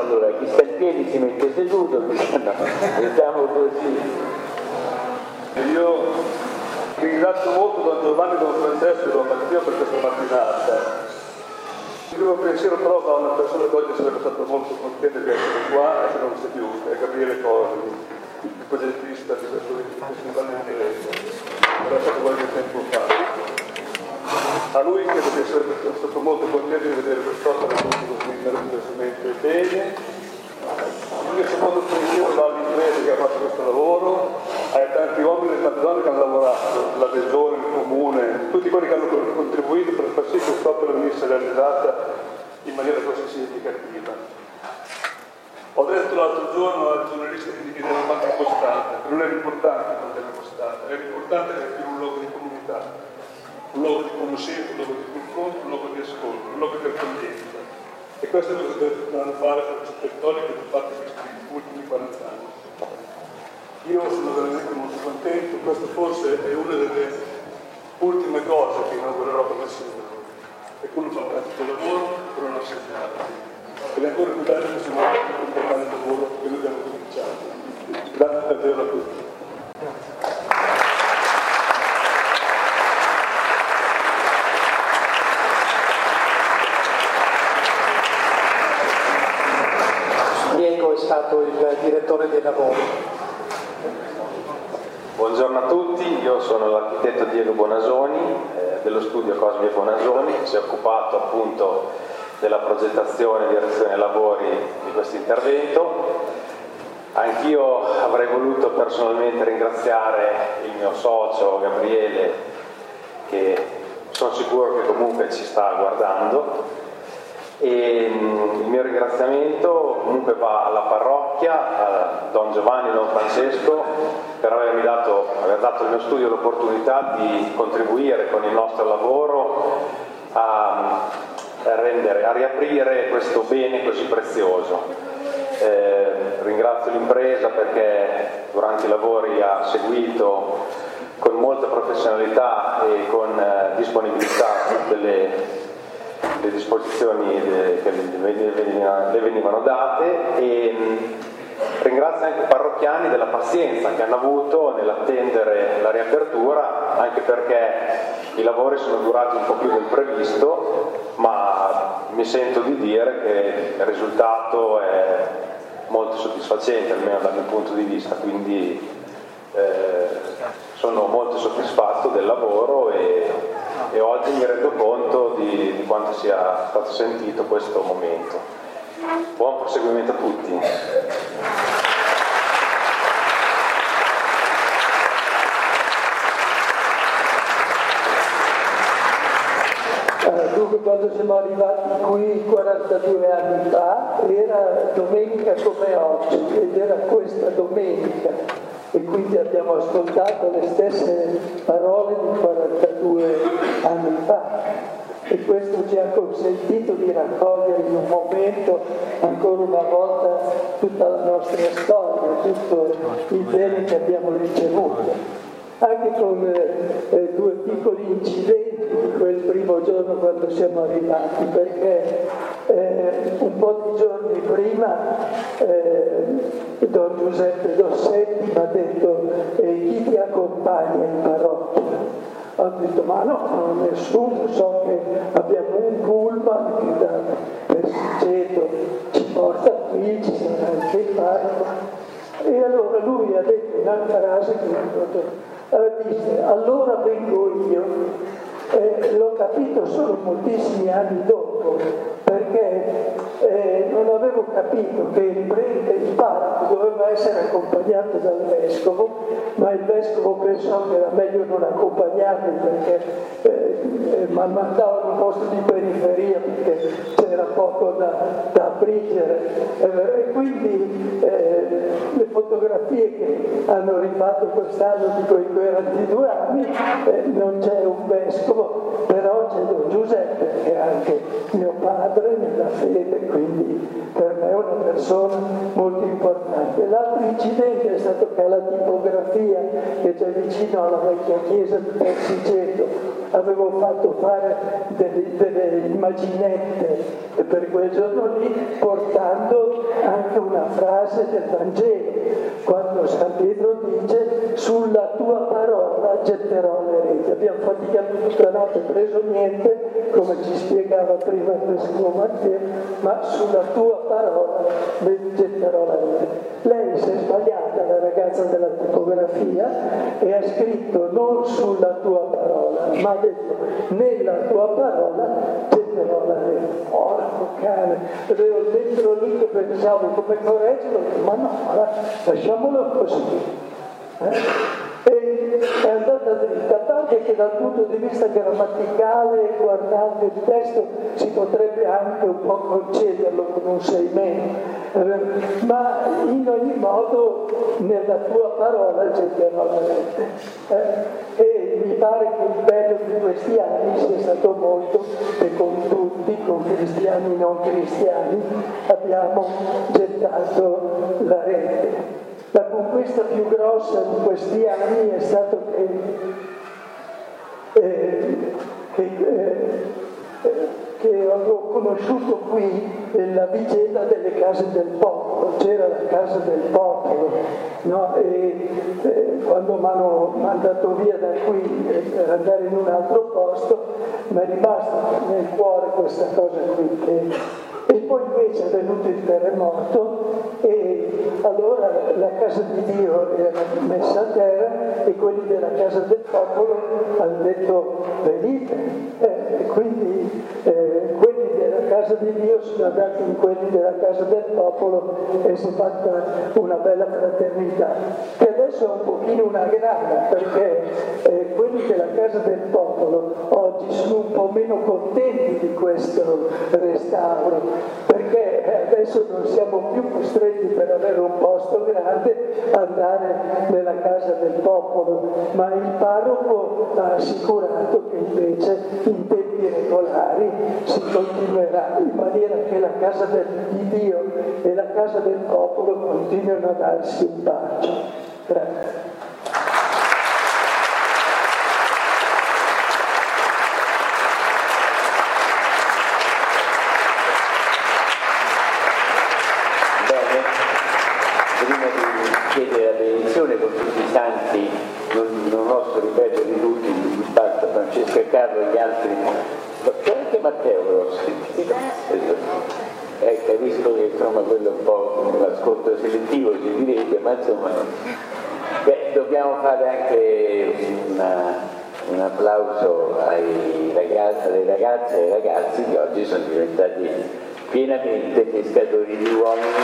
Allora, chi sta in piedi si mette seduto, no, vediamo così. Io ringrazio molto Don Giovanni, Don Francesco e Don Matteo per questa mattinata. Il primo pensiero però va a una persona che oggi sarebbe stato molto contenta di essere qua e che non c'è più, è Gabriele Corri, il progettista di questo festival in inglese. Era stato qualche tempo fa. A lui credo di essere stato molto contento di vedere quest'opera tutti così meravigliosamente bene. Il mio secondo pensiero va all'impresa che ha fatto questo lavoro, ai tanti uomini e tante donne che hanno lavorato, la regione, il comune, tutti quelli che hanno contribuito per far sì che quest'opera venisse realizzata in maniera così significativa. Ho detto l'altro giorno al giornalista che mi chiedeva quanto costante, non è l'importante quanto è costante, è l'importante che è più un luogo di comunità, un luogo di conoscenza, un luogo di confronto, un luogo di ascolto, un luogo di accoglienza. E questo è quello che dobbiamo fare per questo territorio che abbiamo fatto questi ultimi 40 anni. Io sono veramente molto contento, questo forse è una delle ultime cose che inaugurerò come sindaco. E quello fa un pratico lavoro per una società. Ed è ancora più bello che siamo un importante lavoro che noi abbiamo cominciato. Grazie davvero a tutti. Diego è stato il direttore dei lavori. Buongiorno a tutti, io sono l'architetto Diego Bonasoni dello studio Cosmi e Bonasoni, che si è occupato appunto della progettazione e direzione dei lavori di questo intervento. Anch'io avrei voluto personalmente ringraziare il mio socio Gabriele, che sono sicuro che comunque ci sta guardando. E il mio ringraziamento comunque va alla parrocchia, a Don Giovanni e Don Francesco per aver dato al mio studio l'opportunità di contribuire con il nostro lavoro a riaprire questo bene così prezioso. Ringrazio l'impresa perché durante i lavori ha seguito con molta professionalità e con disponibilità tutte le disposizioni che le venivano date, e ringrazio anche i parrocchiani della pazienza che hanno avuto nell'attendere la riapertura, anche perché i lavori sono durati un po' più del previsto, ma mi sento di dire che il risultato è molto soddisfacente, almeno dal mio punto di vista, quindi sono molto soddisfatto del lavoro e oggi mi rendo conto di quanto sia stato sentito questo momento. Buon proseguimento a tutti. Dunque, quando siamo arrivati qui 42 anni fa era domenica come oggi, ed era questa domenica, e quindi abbiamo ascoltato le stesse parole di 42 anni fa, e questo ci ha consentito di raccogliere in un momento ancora una volta tutta la nostra storia, tutto il bene che abbiamo ricevuto, anche con due piccoli incidenti di quel primo giorno quando siamo arrivati, perché un po' di giorni prima Don Giuseppe Dossetti mi ha detto chi ti accompagna in parrocchia? Ho detto ma no, nessuno, so che abbiamo un pullman che da Persiceto ci porta qui, ci sarà anche il parco. E allora lui ha detto una frase che disse: allora vengo io. L'ho capito solo moltissimi anni dopo, perché non avevo capito che il parroco doveva essere accompagnato dal vescovo, ma il vescovo pensò che era meglio non accompagnarmi perché mi mandava in un posto di periferia perché c'era poco da aprire, e quindi le fotografie che hanno rifatto quest'anno di quei 22 anni non c'è un vescovo, però c'è Don Giuseppe che è anche mio padre nella fede, quindi per me è una persona molto importante. L'altro incidente è stato che alla tipografia che c'è vicino alla vecchia chiesa di Persiceto avevo fatto fare delle immaginette per quel giorno lì, portando anche una frase del Vangelo, quando San Pietro dice: sulla tua parola getterò le reti. Abbiamo faticato tutta la notte, preso niente, come ci spiegava prima il vescovo Matteo, ma sulla tua parola getterò la rete. Lei si è sbagliata, la ragazza della tipografia, e ha scritto non sulla tua parola, ma ha detto nella tua parola getterò la rete. Porco cane, ero dentro lì che pensavo come correggerlo, ma no, lasciamolo così. E è andata dritta, a parte che dal punto di vista grammaticale, guardando il testo, si potrebbe anche un po' concederlo con un 6 meno, ma in ogni modo nella tua parola getterò la rete. E mi pare che il bello di questi anni sia stato molto che con tutti, con cristiani e non cristiani, abbiamo gettato la rete. La conquista più grossa di questi anni è stato che avevo conosciuto qui la vicenda delle case del popolo. C'era la casa del popolo, no? Quando mi hanno mandato via da qui per andare in un altro posto, mi è rimasta nel cuore questa cosa qui. E poi invece è venuto il terremoto e allora la casa di Dio era messa a terra e quelli della casa del popolo hanno detto venite, e quindi quelli della casa di Dio sono andati in quelli della casa del popolo e si è fatta una bella fraternità, che adesso è un pochino una grana, perché quelli della casa del popolo oggi sono un po' meno contenti di questo restauro, perché adesso non siamo più costretti, per avere un posto grande, ad andare nella casa del popolo, ma il parroco ha assicurato che invece in tempi regolari si continuerà, in maniera che la casa di Dio e la casa del popolo continuino a darsi un bacio. Grazie. Con tutti i santi, non posso ripetere di tutti, basta Francesco e Carlo e gli altri, c'è anche Matteo però, capisco che insomma quello è un po' un ascolto selettivo si direbbe, ma insomma dobbiamo fare anche un applauso alle ragazze e ai ragazzi che oggi sono diventati pienamente pescatori di uomini.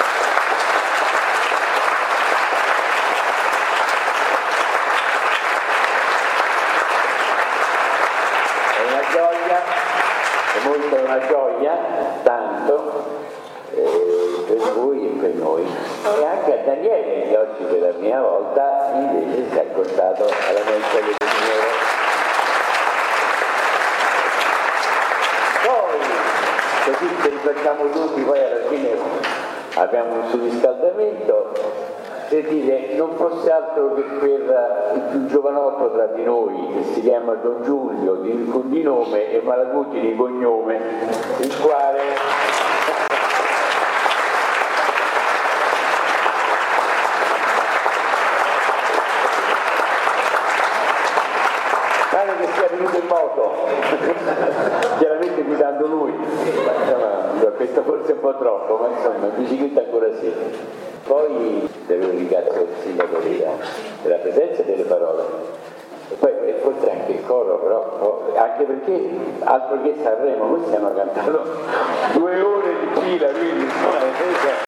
È una gioia, tanto per voi e per noi, e anche a Daniele che oggi per la prima volta invece si è accostato alla mensa del Signore. Poi così ci riflettiamo tutti, poi alla fine abbiamo un surriscaldamento, per dire, non fosse altro che per il più giovanotto tra di noi, che si chiama Don Giulio di nome e Malaguti di cognome, il quale pare che sia venuto in moto, chiaramente guidando lui, ma questo forse è un po' troppo, ma insomma in bicicletta ancora sì. Poi ringrazio il sindaco della presenza e delle parole, e poi forse anche il coro, però anche perché altro che Sanremo, questi hanno cantato 2 ore di fila, quindi insomma grazie.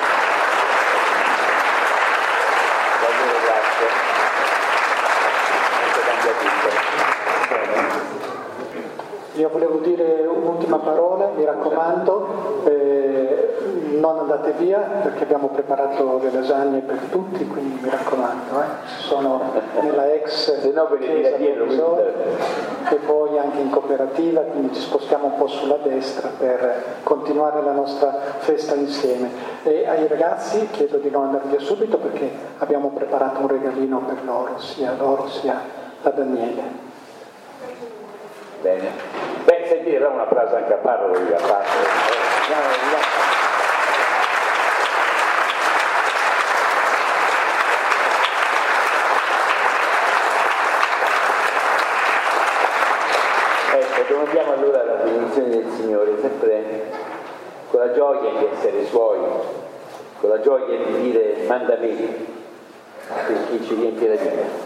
Io volevo dire un'ultima parola, mi raccomando, non andate via perché abbiamo preparato le lasagne per tutti, quindi mi raccomando, sono nella ex chiesa e poi anche in cooperativa, quindi ci spostiamo un po' sulla destra per continuare la nostra festa insieme. E ai ragazzi chiedo di non andare via subito perché abbiamo preparato un regalino per loro, sia a Daniele. Bene. Beh, sentite, però un applauso anche a Paolo, lui a parte. Ecco, domandiamo allora la benedizione del Signore, sempre con la gioia di essere Suoi, con la gioia di dire manda me, perché ci riempie la vita.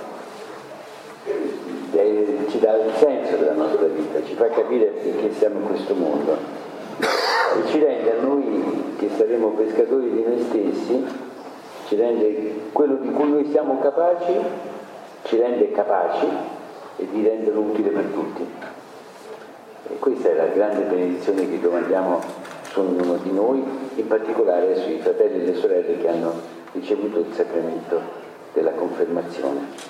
Ci dà il senso della nostra vita, ci fa capire perché siamo in questo mondo e ci rende a noi che saremo pescatori di noi stessi, ci rende quello di cui noi siamo capaci, ci rende capaci e di renderlo utile per tutti. E questa è la grande benedizione che domandiamo su ognuno di noi, in particolare sui fratelli e le sorelle che hanno ricevuto il sacramento della confermazione.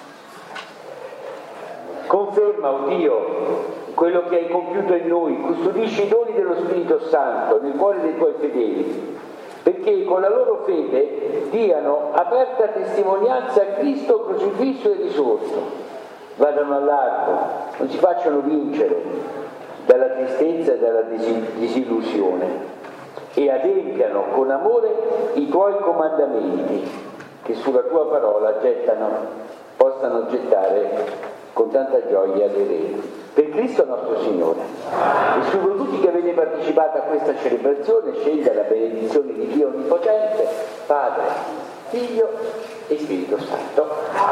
Conferma, o Dio, quello che hai compiuto in noi, custodisci i doni dello Spirito Santo nel cuore dei tuoi fedeli, perché con la loro fede diano aperta testimonianza a Cristo crocifisso e risorto, vadano al largo, non si facciano vincere dalla tristezza e dalla disillusione e adempiano con amore i tuoi comandamenti che sulla tua parola possano gettare con tanta gioia le reti. Per Cristo nostro Signore. E su voi tutti che avete partecipato a questa celebrazione scenda la benedizione di Dio Onnipotente, Padre, Figlio e Spirito Santo.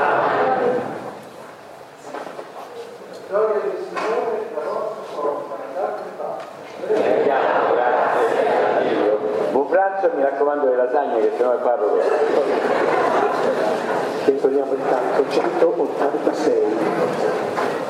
Gloria del Signore, la vostra grazie a Dio. Buon pranzo, mi raccomando le lasagne che sennò parlo. Che togliamo il canto 186.